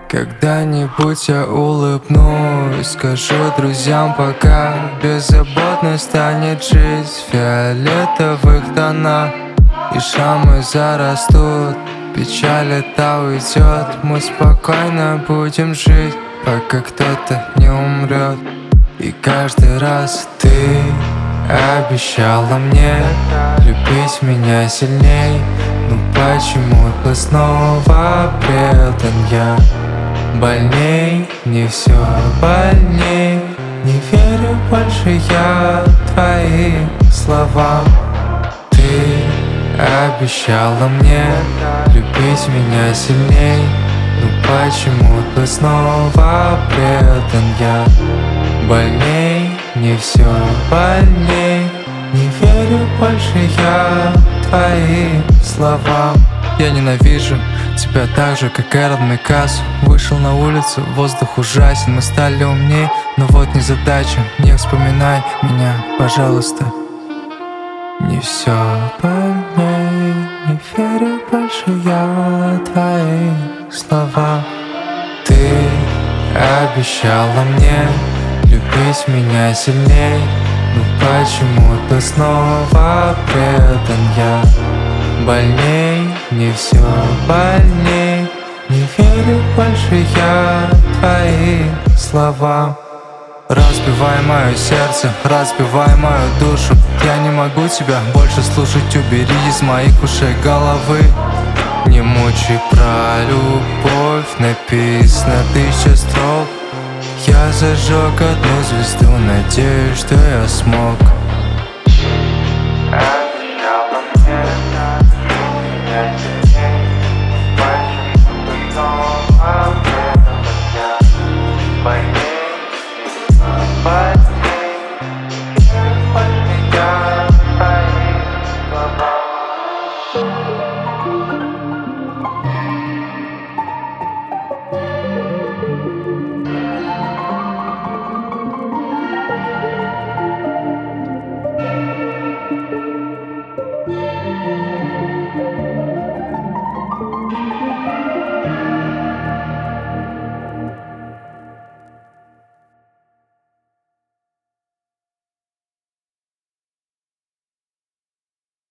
Когда-нибудь я улыбнусь, скажу друзьям пока. Беззаботной станет жизнь в фиолетовых тонах, и шрамы зарастут, печаль эта уйдет. Мы спокойно будем жить, пока кто-то не умрет. И каждый раз ты обещала мне любить меня сильней. Но почему-то снова предан я. Больней, не все больней. Не верю больше я твоим словам. Ты обещала мне любить меня сильней. Но почему-то снова предан я. Больней, не все больней. Не верю больше я твоим словам. Я ненавижу тебя так же, как Эрл Микасо. Вышел на улицу, воздух ужасен. Мы стали умней, но вот незадача. Не вспоминай меня, пожалуйста. Не все больней. Не верю больше я твоим словам. Ты обещала мне любить меня сильней. Но почему-то снова предан я. Больней, не все больней. Не верю больше я твоим словам. Разбивай мое сердце, разбивай мою душу. Я не могу тебя больше слушать, убери из моих ушей головы. Не мучай про любовь, написано 1000 строк. Я зажег одну звезду, надеюсь, что я смог. Обещала мне меня сильней. Почему-то снова предан я. Больней, больней. Больше я твоим словам.